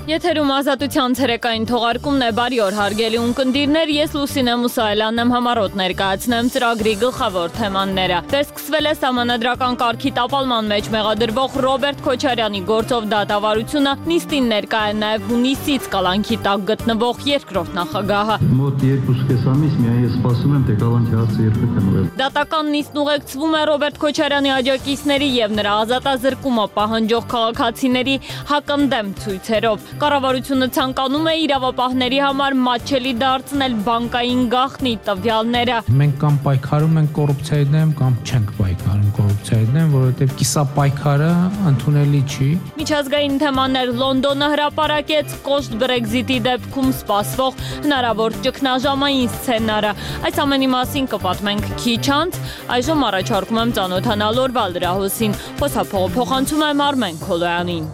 Եթերում ազատության ցերեկային թողարկումն է, բարի օր հարգելի ունկնդիրներ, ես Լուսինե Մուսայելյանն եմ, համառոտ ներկայացնեմ ծրագրի գլխավոր թեմաները։ Վերսկսվել է սահմանադրական կարգի տապալման մեջ մեղադրվող Ռոբերտ Քոչարյանի գործով դատավարությունը, նիստին ներկա է նաև հունիսից կալանքի տակ գտնվող երկրորդ նախագահը։ Մոտ 2.5 ամիս միայն ես սպասում եմ, թե կալանքի հարցը երբ կնվեր։ Դատական նիստն ուղեկցվում է Ռոբերտ Քոչարյանի աջակիցների եւ նրա ազատազրկումը պահանջող քաղաքացիների հակընդդեմ ցույցերով։ Կառավարությունը ցանկանում է իրավապահների համար մատչելի դարձնել բանկային գաղտնի տվյալները։ Մենք կամ պայքարում ենք կոռուպցիայի դեմ, կամ չենք պայքարում կոռուպցիայի դեմ, որովհետև կիսապայքարը ընդունելի չի։ Միջազգային թեմաներ Լոնդոնը հրապարակեց կոշտ Brexit-ի դեպքում սպասվող հնարավոր ճգնաժամային սցենարը։ Այս ամենի մասին կպատմենք քիչ անց, այժմ առաջարկում եմ ծանոթանալ օրվա լրահոսին։ Խոսափողը փոխանցում եմ Արմեն Քոլոյանին։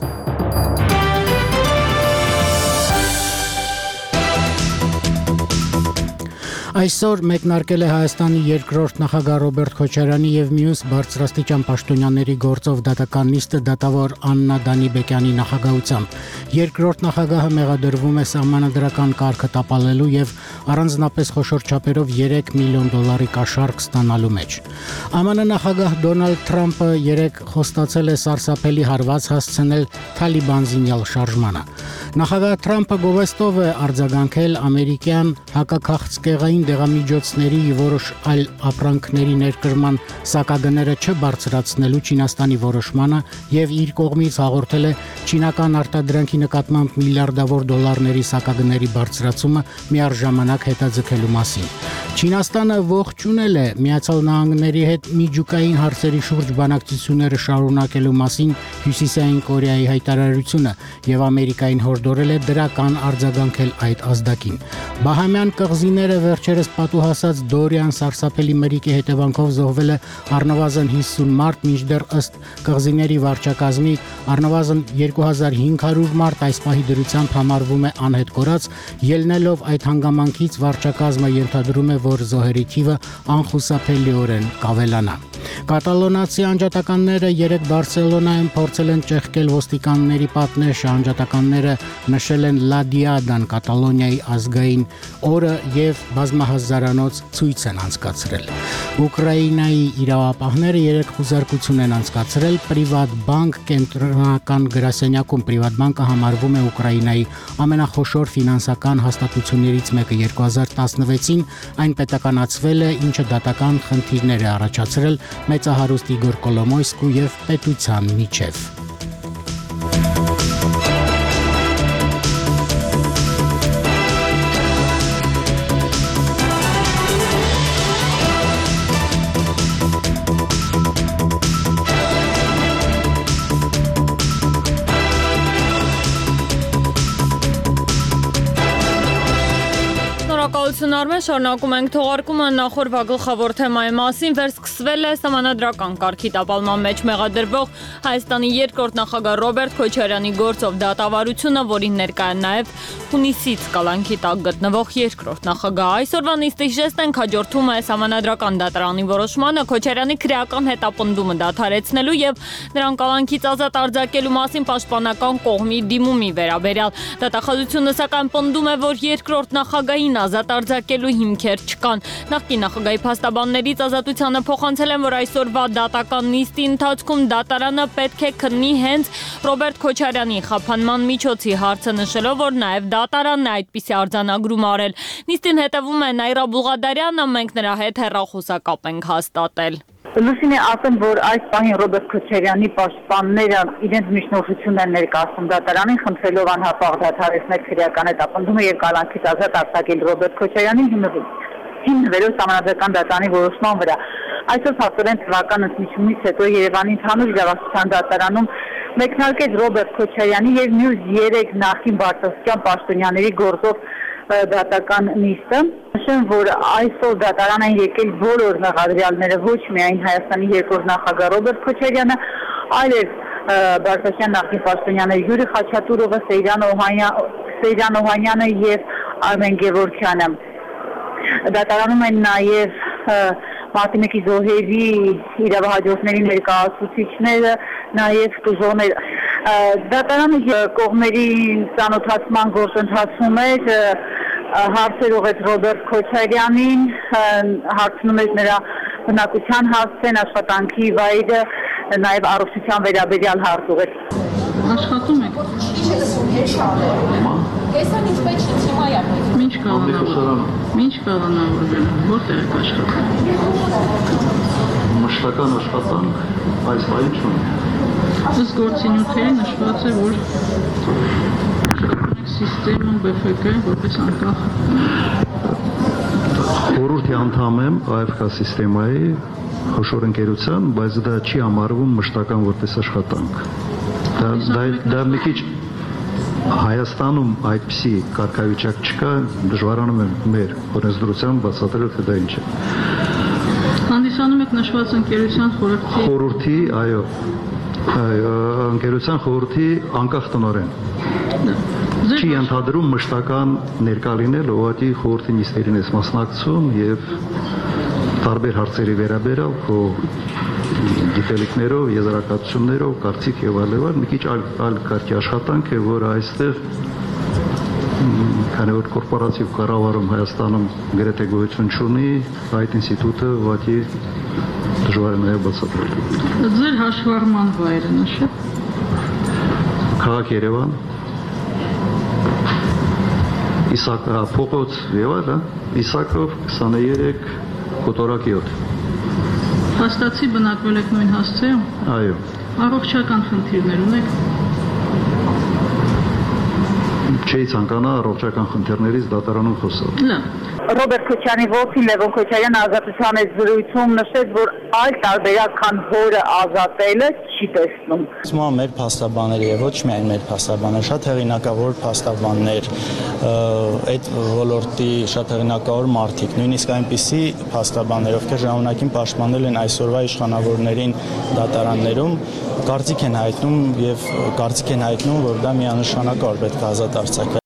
Այսօր մեկնարկել է Հայաստանի երկրորդ նախագահ Ռոբերտ Քոչարյանի եւ մյուս բարձրաստիճան պաշտոնյաների գործով դատական նիստը դատավոր Աննա Դանիբեկյանի նախագահությամբ։ Երկրորդ նախագահը մեղադրվում է սահմանադրական կարգը տապալելու եւ առանձնապես խոշոր չափերով $3 միլիոն կաշառք ստանալու մեջ։ ԱՄՆ նախագահ Դոնալդ Թրամփը երեկ խոստացել է սարսափելի հարված հասցնել Թալիբան զինյալ շարժմանը։ Նախագահ Թրամփը գովեստով է արձագանքել ամերիկյան հակաքաղցկեղային դեղամիջոցների որոշ այլ ապրանքների ներկրման սակագները չբարձրացնելու Չինաստանի որոշմանը եւ իր կողմից հաղորդել է չինական արտադրանքի նկատմամբ միլիարդավոր դոլարների սակագների բարձրացումը միառժամանակ հետաձգելու մասին։ Չինաստանը ողջունել է Միացյալ Նահանգների հետ միջուկային հարցերի շուրջ բանակցությունները շարունակելու մասին Հյուսիսային Կորեայի հայտարարությունը եւ Ամերիկային հորդորել է դրական արձագանքել այդ ազդակին։ Բահամյան կղզիները վերջերս պատուհասած Դորիան սարսափելի մրրիկի հետևանքով զոհվել է առնվազն 50 մարդ, մինչդեռ ըստ կղզիների վարչակազմի առնվազն 2500 մարդ այս պահի դրությամբ համարվում է անհետ կորած, ելնելով այդ հանգամանքից վարչակազմը ենթադրում է, որ զոհերի թիվը անխուսափելիորեն կավելանա։ Կատալոնացի անջատականները երեկ Բարսելոնայում փորձել են ճեղքել ոստիկանների պատնեշը, անջատականները նշել են La Diada-ն Կատալոնիայի ազգային օրը եւ բազմահազարանոց ցույց են անցկացրել։ Ուկրաինայի իրավապահները երեկ խուզարկություն են անցկացրել Privatbank կենտրոնական գրասենյակում։ Privatbank-ը համարվում է Ուկրաինայի ամենախոշոր ֆինանսական հաստատություններից մեկը։ 2016-ին այն պետականացվել է, ինչը դատական խնդիրներ է առաջացրել մեծահարուստ Իգոր Կոլոմոյսկու եւ պետության միջև։ Արմեն, շարունակում ենք թողարկումը նախորդ գլխավոր թեմայի մասին վերսկսվել է սահմանադրական կարգի տապալման մեջ մեղադրվող Հայաստանի երկրորդ նախագահ Ռոբերտ Քոչարյանի գործով դատավարությունը, որին ներկա է նաև հունիսից կալանքի տակ գտնվող երկրորդ նախագահ։ Այսօրվա նիստի ժեստն հաջորդում է սահմանադրական դատարանի որոշմանը Քոչարյանի քրեական հետապնդումը դադարեցնելու եւ նրան կալանքից ազատ արձակելու մասին պաշտպանական կողմի դիմումի վերաբերյալ։ Դատախազությունը սակայն պնդում է, որ երկրորդ նախագահին ազատ արձակելու հիմքեր չկան։ Նախկին նախագահի փաստաբաններից ազատությանը փոխանցել են, որ այսօրվա դատական նիստի ընթացքում դատարանը պետք է քննի հենց Ռոբերտ Քոչարյանի խափանման միջոցի հարցը, նշելով, որ նաև դատարանն է այդպիսի արձանագրում արել։ Նիստին հետևում է Նաիրա Բուղադարյանը, մենք նրա հետ հեռախոսակապ ենք հաստատել։ Լուսինե, ասեմ, որ այս պահին Ռոբերտ Քոչարյանի պաշտպանները իրենց միջնորդությունն են ներկայացնում դատարանին, խնդրելով անհապաղ դադարեցնել քրեական հետապնդումը եւ կալանքից ազատ արձակել Ռոբերտ Քոչարյանին հիմնվելով սահմանադրական դատարանի որոշման վրա։ Այսօր փաստորեն թվական ընդմիջումից հետո Երևանի ընդհանուր իրավասության դատարանում մեկնարկեց Ռոբերտ Քոչարյանի եւ մյուս 3 նախկին բարձրաստիճան պաշտոնյաների գործով դատական նիստը։ Նշեմ, որ այսօր դատարան են եկել բոլոր մեղադրյալները, ոչ միայն Հայաստանի երկրորդ նախագահ Ռոբերտ Քոչարյանը, այլև բարձրաստիճան նախկին պաշտոնյաները Յուրի Խաչատուրովը, Սեյրան Օհանյանը եւ Արմեն Գևորգյանը։ Դատարանում են նաեւ Մարտինեկի զոհերի իրավահաջորդների ներկայացուցիչները, նաեւ տուժողներ։ Դատարանի կողմերի ծանոթացման գործընթացում էր հարցեր ուղղեց Ռոբերտ Քոչարյանին, հարցնում էր նրա բնակության հասցեն, աշխատանքի վայրը, նաև առողջության վերաբերյալ հարց ուղղեց։ Աշխատում եք։ Կեսան ինչպես հիմա է։ Ինչ կանոնավորվել, որտեղ եք աշխատում։ Մշտական աշխատանք այս բանի չունի։ Ըստ գործինյութերի նշված է, որ սիստեմում BFK որպես անկախ Խորհրդի անդամ եմ AFK սիստեմայի խոշոր ընկերության, բայց դա չի համարվում մշտական որպես աշխատանք։ Դա մի քիչ Հայաստանում այդպիսի կարգավիճակ չկա, դժվարանում եմ մեր օրենսդրությամբ բացատրել, թե դա ինչ է։ Հանդիսանում եք նշված ընկերության խորհրդի, այո, ընկերության խորհրդի անկախ տնօրեն։ Չի ընդհանրում մշտական ներկա լինել, ուղղակի խորհրդի նիստերին ես մասնակցում եւ տարբեր հարցերի վերաբերյալ քո գիտելիքներով, եզրակացություններով, կարծիք եւ այլն, մի քիչ այլ կարգի աշխատանք է, որ այստեղ քանի որ կորպորատիվ կառավարում Հայաստանում գրեթե գոյություն չունի, այդ ինստիտուտը ուղղակի դժվար է նաեւ բացատրել։ Ձեր հաշվառման վայրը նշեք։ Քաղաք Երևան, Իսակ փողոց եւ այլն, Իսակով 23 կոտորակ 7։ Հաստացի բնակվել եք նույն հասցեում։ Այո։ Առողջական խնդիրներ ունեք։ Չի ցանկանա առողջական խնդիրներից դատարանում խոսալ։ Լավ։ Ռոբերտ Քոչարյանի որդին Լևոն Քոչարյանը ազատության այս զրույցում նշեց, որ այլ տարբերակ քան հորը ազատելը չի տեսնում։ Հիմա մեր փաստաբանները եւ ոչ միայն մեր փաստաբանները, շատ հեղինակավոր փաստաբաններ, այդ ոլորտի շատ հեղինակավոր մարդիկ, նույնիսկ այնպիսի փաստաբաններ, ովքեր ժամանակին պաշտպանել են այսօրվա իշխանավորներին դատարաններում, կարծիք են հայտնում, որ դա միանշանակավոր պետք է ազատ արձակվի։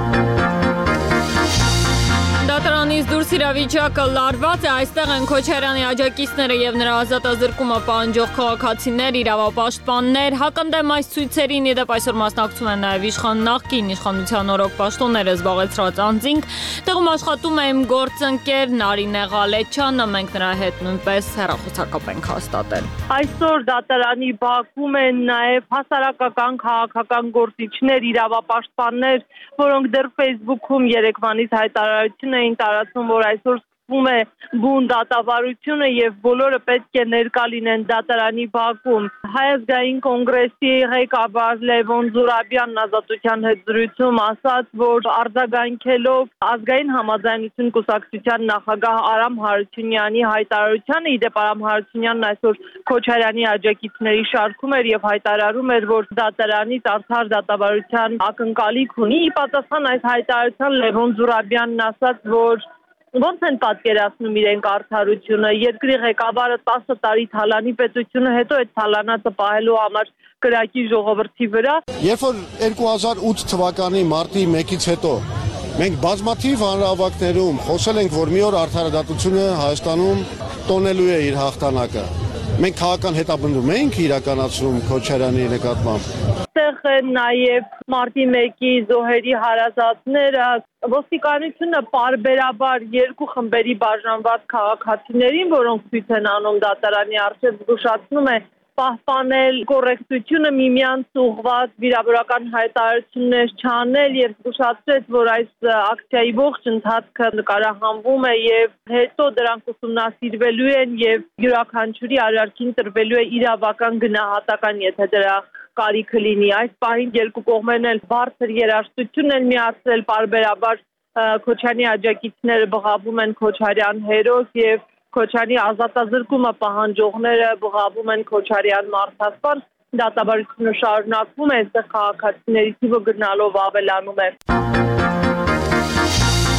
Դուրս իրավիճակը լարված է, այստեղ են Քոչարյանի աջակիցները եւ նրա ազատազրկումը պահանջող քաղաքացիներ, իրավապաշտպաններ, հակընդդեմ այս ցույցերին իդեպ այսօր մասնակցում են նաեւ նախկին իշխանության օրոք պաշտոնները զբաղեցրած անձինք, տեղում աշխատում է իմ գործընկեր Նարինե Ղալեչյանը, մենք նրա հետ նույնպես հեռախոսակապ ենք հաստատել։ Այսօր դատարանի բակում են նաեւ հասարակական քաղաքական գործիչներ, իրավապաշտպաններ, որոնք դեռ Facebook-ում երեկվանից հայտարարություն էին տարածում, որ այսօր սկսվում է բուն դատավարությունը եւ բոլորը պետք է ներկա լինեն դատարանի բակում։ Հայ ազգային կոնգրեսի ղեկավար Լևոն Զուրաբյանն ազատության հետ զրույցում ասաց, որ արձագանքելով ազգային համաձայնություն կուսակցության նախագահ Արամ Հարությունյանի հայտարարությանը, իդեպ Արամ Հարությունյանն այսօր Քոչարյանի աջակիցների շարքում էր եւ հայտարարում էր, որ դատարանից արդար դատավարության ակնկալիք ունի։ Ի պատասխան այս հայտարարության Լևոն Զուրաբյանն ասաց, որ ոնց են պատկերացնում իրենք արդարությունը, երկրի ղեկավարը 10 տարի Թալանի պետությունը, հետո այդ Թալանացը պահելու համար կրակի ժողովրդի վրա։ Երբ որ 2008 թվականի մարտի 1-ից հետո մենք բազմաթիվ հանրահավաքներում խոսել ենք, որ մի օր արդարադատությունը Հայաստանում տոնելու է իր հաղթանակը, մենք քաղաքական հետապնդում ենք իրականացնում Քոչարյանի նկատմամբ։ Այստեղ են նաև մարտի 1-ի զոհերի հարազատները, ոստիկանությունը պարբերաբար երկու խմբերի բաժանված քաղաքացիներին, որոնք ցույց են անում դատարանի առջև, զգուշացնում է պահպանել կոռեկտությունը, միմյանց ուղղված վիրավորական հայտարարություններ չանել եւ զգուշացրեց, որ այս ակցիայի ողջ ընթացքը նկարահանվում է եւ հետո դրանք ուսումնասիրվելու են եւ յուրաքանչյուրի արարքին տրվելու է իրավական գնահատական, եթե դրա կարիքը լինի։ Այս պահին երկու կողմերն էլ բարձր երաժշտություն են միացրել, պարբերաբար Քոչարյանի աջակիցները բղավում են Քոչարյան հերոս եւ Քոչարյանի ազատազրկումը պահանջողները բղավում են Քոչարյան մարդասպան, դատավարությունը շարունակվում է, այստեղ քաղաքացիների թիվը գնալով ավելանում է։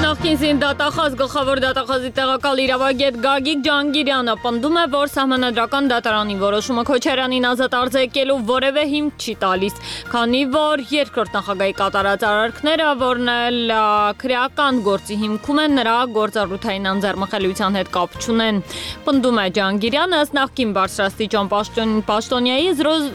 Նախկին զինդատախազ գլխավոր դատախազի տեղակալ իրավագետ Գագիկ Ջանգիրյանը պնդում է, որ սահմանադրական դատարանի որոշումը Քոչարյանին ազատ արձակելու որևէ հիմք չի տալիս, քանի որ երկրորդ նախագահի կատարած արարքները, որն էլ քրեական գործի հիմքում են, նրա գործառութային անձեռմխելիության հետ կապ չունեն։ Պնդում է Ջանգիրյանը, ըստ նախկին բարձրաստիճան պաշտոնյայի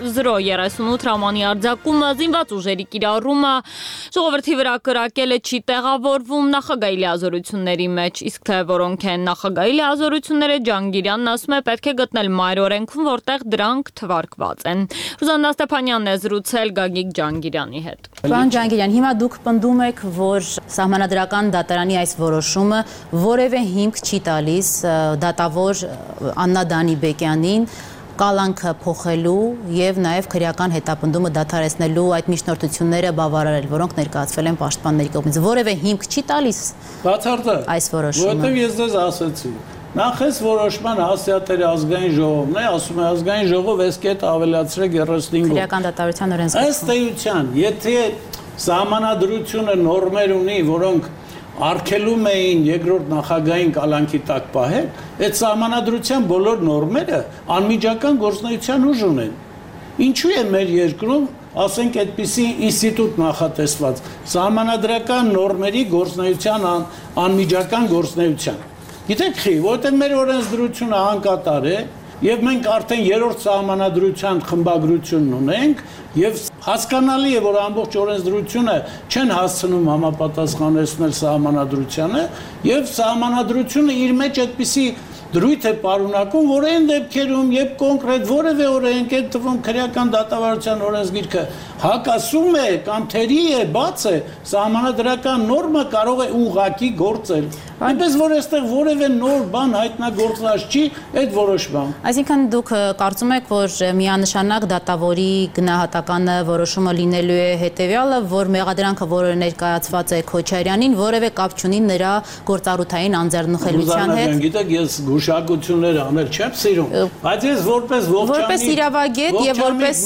038 հրամանի արձակումը, զինված ուժերի կիրառումը ժողովրդի վրա կրակելը չի տեղավորվում նախագահի լիազորությունների մեջ, իսկ թե որոնք են նախագահի լիազորությունները, Ջանգիրյանն ասում է, պետք է գտնել մայր օրենքում, որտեղ դրանք թվարկված են։ Ռուզաննա Ստեփանյանն է զրուցել Գագիկ Ջանգիրյանի հետ։ Պարոն Ջանգիրյան, հիմա դուք պնդում եք, որ սահմանադրական դատարանի այս որոշումը որևէ հիմք չի տալիս դատավոր Աննա Դանիբեկյանին կալանքը փոխելու եւ նաեւ քրեական հետապնդումը դադարեցնելու այդ միջնորդությունները բավարարել, որոնք ներկայացվել են պաշտպանների կողմից։ Որևէ հիմք չի տալիս բացարձակ այս որոշումը։ Որտեղ ես ձեզ ասացի, նախ այս որոշման հասցեատերը ազգային ժողովն է, ասում է ազգային ժողով այս կետ ավելացրեք 35-ով։ Քրեական դատարության օրենսգծում։ Ըստ էության, եթե սահմանադրությունը նորմեր ունի, որոնք արգելում էին երկրորդ նախագահային կալանքի տակ պահել, այդ սահմանադրության բոլոր նորմերը անմիջական գործունեության ուժ ունեն։ Ինչու է մեր երկրում, ասենք, այդպիսի ինստիտուտ նախատեսված սահմանադրական նորմերի գործունեության անմիջական գործունեության։ Գիտեք խի, որտեղ մեր օրենսդրությունը անկատար է, եւ մենք արդեն երրորդ սահմանադրության խմբագրությունն ունենք եւ հասկանալի է, որ ամբողջ օրենսդրությունը չեն հասցնում համապատասխանեցնել սահմանադրությանը եւ սահմանադրությունը իր մեջ այդպիսի դրույթ է պարունակում, որ այն դեպքերում, երբ կոնկրետ որևէ օրենք է թվում քրեական դատավարության օրենսգիրքը հակասում է կամ թերի է, բաց է, սահմանադրական նորմը կարող է ուղղակի գործել։ Այնպես որ այստեղ որևէ նոր բան հայտնագործված չի այդ որոշմամբ։ Այսինքն դուք կարծում եք, որ միանշանակ դատավորի գնահատականը որոշումը լինելու է հետևյալը, որ մեղադրանքը, որը ներկայացված է Քոչարյանին, որևէ կապ չունի նրա գործառութային անձեռնխելիության հետ։ Գիտեք, ես գուշակություններ անել չեմ սիրում, բայց ես որպես իրավագետ եւ որպես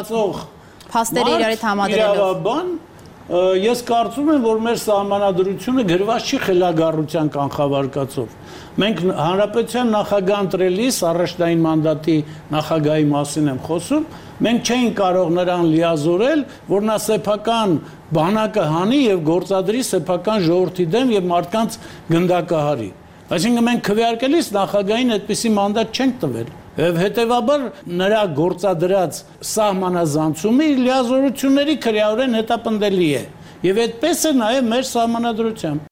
փաստերը իրար հետ համադրելով ես կարծում եմ, որ մեր սահմանադրությունը գրված չի խելագարության կանխավարկածով։ Մենք հանրապետության նախագահ ընտրելիս առաջնային մանդատի նախագահի մասին եմ խոսում, մենք չէինք կարող նրան լիազորել, որ նա սեփական բանակը հանի եւ գործադրի սեփական ժողովրդի դեմ եւ մարդկանց գնդակահարի։ Այսինքն մենք քվեարկելիս նախագահին այդպիսի մանդատ չենք տվել։ Եվ հետևաբար նրա գործադրած սահմանազանցումը իր լիազորությունների քրեորեն հետապնդելի է։ Եվ այդպես է նաև մեր սահմանադրությամբ։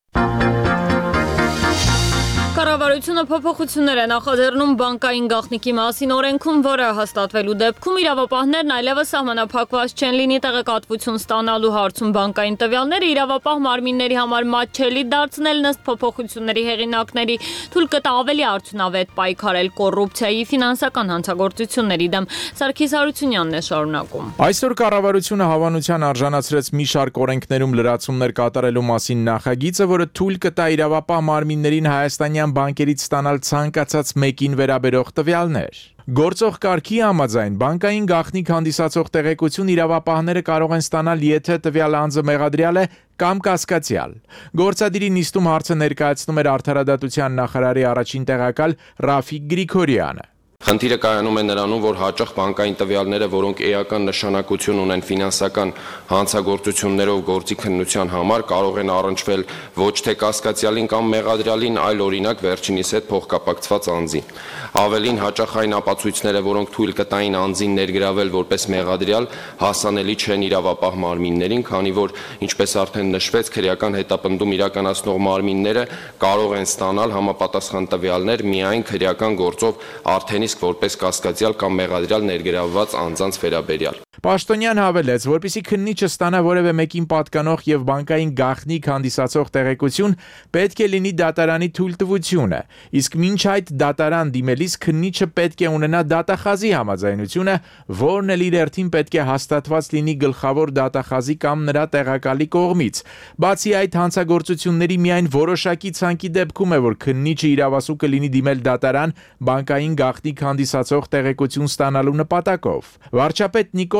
Կառավարությունը փոփոխություններ է նախաձեռնում բանկային գաղտնիքի մասին օրենքում, որը հաստատվելու դեպքում իրավապահներն այլևս սահմանափակված չեն լինի տեղեկատվություն ստանալու հարցում բանկային տվյալները իրավապահ մարմինների համար մատչելի դարձնելն ըստ փոփոխությունների հեղինակների թույլ կտա ավելի արդյունավետ պայքարել կոռուպցիայի ֆինանսական հանցագործությունների դեմ։ Սարգիս Հարությունյանն է շարունակում։ Այսօր կառավարությունը հավանության արժանացրեց մի շարք օրենքներում լրացումներ կատարելու մասին նախագիծը, որը թույլ կտա իրավապահ մարմիններին հայաստանյան բանկերից ստանալ ցանկացած մեկին վերաբերող տվյալներ։ Գործող կարգի համաձայն բանկային գաղտնիք հանդիսացող տեղեկություն իրավապահները կարող են ստանալ, եթե տվյալ անձը մեղադրյալ է կամ կասկածյալ։ Գործադիրի նիստում հարցը ներկայացնում էր Արդարադատության նախարարի առաջին տեղակալ Ռաֆիկ Գրիգորյանը։ Խնդիրը կայանում է նրանում, որ հաճախ բանկային տվյալները, որոնք էական նշանակություն ունեն ֆինանսական հանցագործություններով գործի քննության համար, կարող են առնչվել ոչ թե կասկածյալին կամ մեղադրյալին, այլ օրինակ վերջինիս հետ փոխկապակցված անձին։ Ավելին, հաճախ այն ապացույցները, որոնք թույլ կտային անձին ներգրավել որպես մեղադրյալ, հասանելի չեն իրավապահ մարմիններին, քանի որ, ինչպես արդեն նշվեց, քրեական հետապնդում իրականացնող մարմինները կարող են ստանալ համապատասխան տվյալներ միայն քրեական գործով արդեն իսկ որպես կասկածյալ կամ մեղադրյալ ներգրավված անձանց վերաբերյալ։ Պաշտոնյան հավելեց, որպեսզի քննիչը ստանա որևէ մեկին պատկանող եւ բանկային գաղտնիք հանդիսացող տեղեկություն, պետք է լինի դատարանի թույլտվությունը, իսկ մինչ այդ դատարան դիմելիս քննիչը պետք է ունենա դատախազի համաձայնությունը, որն էլ իր հերթին պետք է հաստատված լինի գլխավոր դատախազի կամ նրա տեղակալի կողմից։ Բացի այդ, հանցագործությունների միայն որոշակի ցանկի դեպքում է, որ քննիչը իրավասու կլինի դիմել դատարան բանկային գաղտնիք հանդիսացող տեղեկություն ստանալու նպատակով։ Վարչապետ Նիկոլ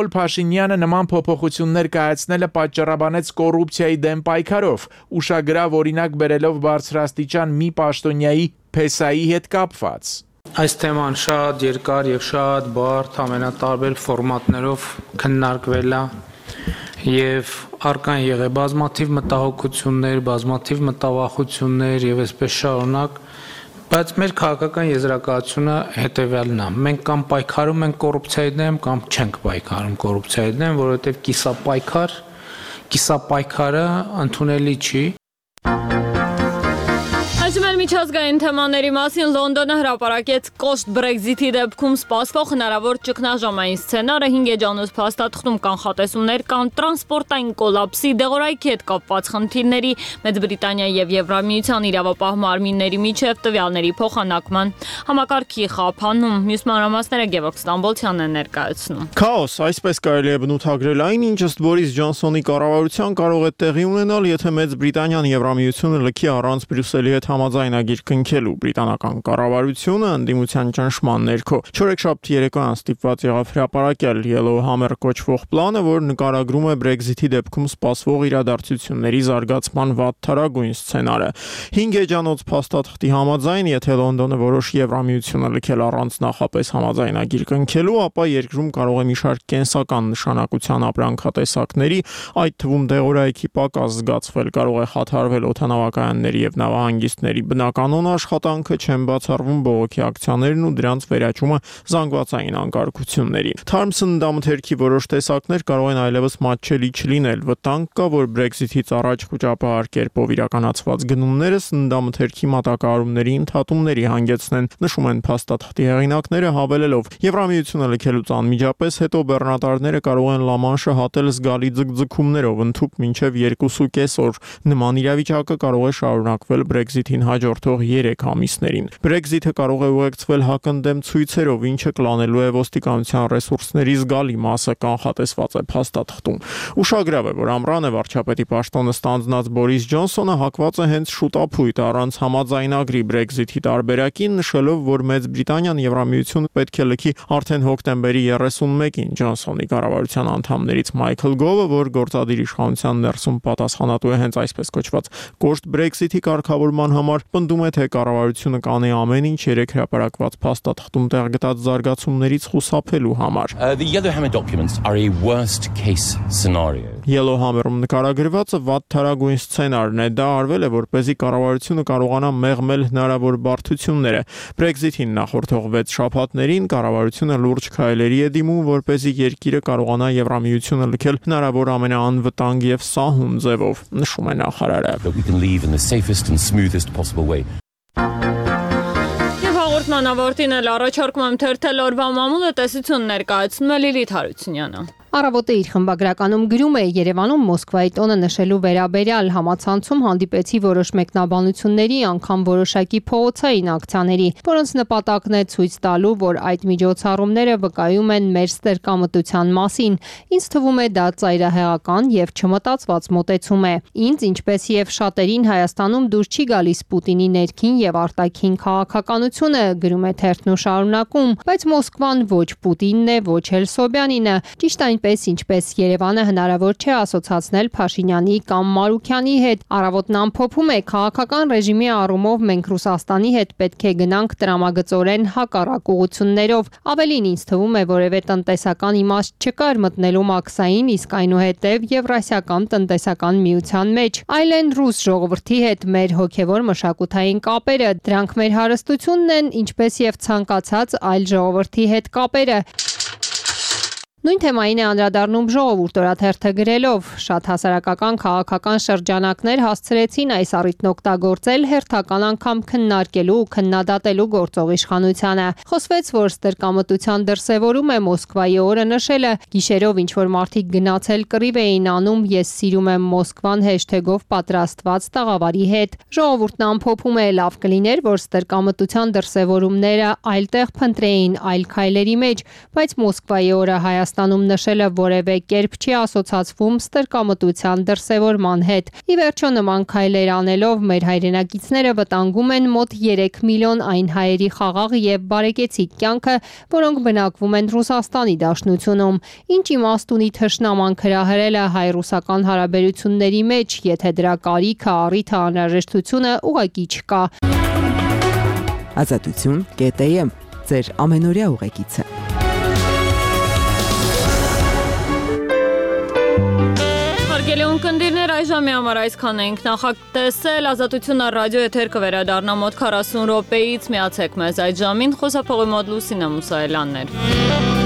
Նիկոլ Փաշինյանը նման փոփոխություններ կայացնելը պատճառաբանեց կոռուպցիայի դեմ պայքարով, ուշագրավ օրինակ բերելով բարձրաստիճան մի պաշտոնյայի փեսայի հետ կապված։ Այս թեման շատ երկար եւ շատ բարդ ամենատարբեր ֆորմատներով քննարկվել է եւ արկան եղել բազմաթիվ մտահոգություններ, բազմաթիվ մտավախություններ եւ այսպես շարունակ, բայց մեր քաղաքական եզրակացությունը հետեւյալն է. մենք կամ պայքարում ենք կոռուպցիայի դեմ, կամ չենք պայքարում կոռուպցիայի դեմ, որովհետեւ կիսապայքարը ընդունելի չի։ Միջազգային թեմաների մասին Լոնդոնը հրապարակեց կոշտ Brexit-ի դեպքում սպասվող հնարավոր ճգնաժամային սցենարը 5 էջանոց փաստաթղթում կանխատեսումներ կան տրանսպորտային կոլապսի, դեղորայքի հետ կապված խնդիրների, Մեծ Բրիտանիայի եւ Եվրամիության իրավապահ մարմինների միջև տվյալների փոխանակման համակարգի խափանում։ Մյուս մանրամասները Գևորգ Ստամբոլցյանն է ներկայացնում։ Քաոս, այսպես կարելի է բնութագրել այն, ինչ ըստ Բորիս Ջոնսոնի կառավարության կարող է տեղի ունենալ, եթե Մեծ Բրիտանիան Եվրամիությունը լքի առանց Բրյուսելի հետ համաձայնագիր կնքելու բրիտանական կառավարությունը ընդդիմության ճնշման ներքո չորեքշաբթի երեկոյան ստիպված եղավ հրապարակել Yellowhammer կոչվող պլանը, որ նկարագրում է Brexit-ի դեպքում սպասվող իրադարձությունների զարգացման վատթարագույն սցենարը։ 5 էջանոց փաստաթղթի համաձայն, եթե Լոնդոնը որոշի Եվրամիությունը լքել առանց նախապես համաձայնագիր կնքելու, ապա երկրում կարող է մի շարք կենսական նշանակության ապրանքատեսակների, այդ թվում դեղորայքի պակաս զգացվել, կարող է խաթարվել օդանավակայանների եւ նավահանգիստների բնականոն աշխատանքը, չեն բացառվում բողոքի ակցիաներն ու դրանց վերաճումը զանգվածային անկարգությունների։ Թարմ սննդամթերքի որոշ տեսակներ կարող են այլևս մատչելի չլինել։ Վտանգ կա, որ Brexit-ից առաջ խոճապահար կերպով իրականացված գնումները սննդամթերքի մատակարարումների ընդհատումների հանգեցնեն, նշում են փաստաթղթի հեղինակները, հավելելով. Եվրամիությունը լքելուց անմիջապես հետո բեռնատարները կարող են Լամանշը հատել զգալի ձգձգումներով ընդհուպ մինչև 2.5 օր։ Նման իրավիճակը կարող է շարունակվել Brexit-ին հաջորդող 3 ամիսներին։ Brexit-ը կարող է ուղեկցվել հակընդդեմ ցույցերով, ինչը կլանելու է ոստիկանության ռեսուրսների զգալի մասը, կանխատեսված է փաստաթղթում։ Ուշագրավ է, որ ամռանը վարչապետի պաշտոնը ստանձնած Բորիս Ջոնսոնը հակված է հենց շուտափույթ առանց համաձայնագրի Brexit-ի տարբերակին, նշելով, որ Մեծ Բրիտանիան Եվրամիությունը պետք է լքի արդեն հոկտեմբերի 31-ին։ Ջոնսոնի կառավարության անդամներից Մայքլ Գովը, որ գործադիր իշխանության ներսում պատասխանատու է հենց այսպես կոչված կոշտ Brexit-ի կարգավորման համար, պնդում է, թե կառավարությունը կանի ամեն ինչ 3 հրապարակված փաստաթղթում տեղ գտած զարգացումներից խուսափելու համար։ The Yellowhammer documents are a worst case scenario. Yellowhammer-ում նկարագրվածը վատթարագույն սցենարն է, դա արվել է, որպեսզի կառավարությունը կարողանա մեղմել հնարավոր բարդությունները։ Brexit-ին նախորդող 6 շաբաթներին կառավարությունը լուրջ քայլերի է դիմում, որպեսզի երկիրը կարողանա Եվրամիությունը լքել հնարավոր ամենաանվտանգ եւ սահուն ձևով, նշում է նախարարը։ We can leave in the safest and smoothest possible way. Հաղորդմանավարտին էլ առաջարկում եմ թերթել օրվա մամուլը, տեսություն ներկայացնում է Լիլիթ Հարությունյանը։ Առավոտը իր խմբագրականում գրում է Երևանում Մոսկվայի տոնը նշելու վերաբերյալ համացանցում հանդիպեցի որոշ մեկնաբանությունների, անգամ որոշակի փողոցային ակցիաների, որոնց նպատակն է ցույց տալու, որ այդ միջոցառումները վկայում են մեր ստերկամտության մասին։ Ինձ թվում է դա ծայրահեղական եւ չմտածված մոտեցում է։ Ինձ, ինչպես եւ շատերին Հայաստանում դուր չի գալիս Պուտինի ներքին եւ արտաքին քաղաքականությունը, գրում է թերթն ու շարունակում, բայց Մոսկվան ոչ Պուտինն է, ոչ էլ Սոբյանինը, ճիշտ այնպես ինչպես Երևանը հնարավոր չէ ասոցացնել Փաշինյանի կամ Մարուքյանի հետ։ Առավոտն ամփոփում է քաղաքական ռեժիմի առումով մենք Ռուսաստանի հետ պետք է գնանք տրամագծորեն հակառակ ուղություններով։ Ավելին ինձ թվում է որևէ տնտեսական իմաստ չկար մտնելու մաքսային, իսկ այնուհետև Եվրասիական տնտեսական միության մեջ, այլ են ռուս ժողովրդի հետ մեր հոգևոր մշակութային կապերը, դրանք մեր հարստությունն են, ինչպես եւ ցանկացած այլ ժողովրդի հետ կապերը։ Նույն թեմային է անդրադառնում Ժողովուրդ օրաթերթը գրելով. շատ հասարակական քաղաքական շրջանակներ հասցրեցին այս առիթն օգտագործել հերթական անգամ քննարկելու ու քննադատելու գործող իշխանությանը։ Խոսվեց, որ ստերկամտության դրսևորում է Մոսկվայի օրը նշելը, գիշերով ինչ որ մարդիկ գնացել կռիվ էին անում ես սիրում եմ Մոսկվան հեշթեգով պատրաստված տաղավարի հետ։ Ժողովուրդն ամփոփում է լավ կլիներ, որ ստերկամտության դրսևորումները այլտեղ փնտրեին այլ քայլերի մեջ, բայց Մոսկվայի օրը Հայաստանում նշելը որևէ կերպ չի ասոցացվում ստրկամտության դրսևորման հետ։ Ի վերջո նման քայլեր անելով մեր հայրենակիցները վտանգում են մոտ 3 միլիոն այն հայերի խաղաղ եւ բարեկեցիկ կյանքը, որոնք բնակվում են Ռուսաստանի Դաշնությունում։ Ինչ իմաստ ունի թշնաման քրահրելը հայ-ռուսական հարաբերությունների մեջ, եթե դրա կարիքը, առիթը, անհրաժեշտությունը ուղղակի չկա։ Ազատություն.am ձեր ամենօրյա ուղեկիցը։ Հարգելի ունկնդիրներ, այժմի համար այսքան ենք նախատեսել։ Ազատությունը ռադիո եթեր կվերադառնա մոտ 40 րոպեից, միացեք մեզ այդ ժամին, խոսափողի մոտ Լուսինե Մուսայելյանն էր։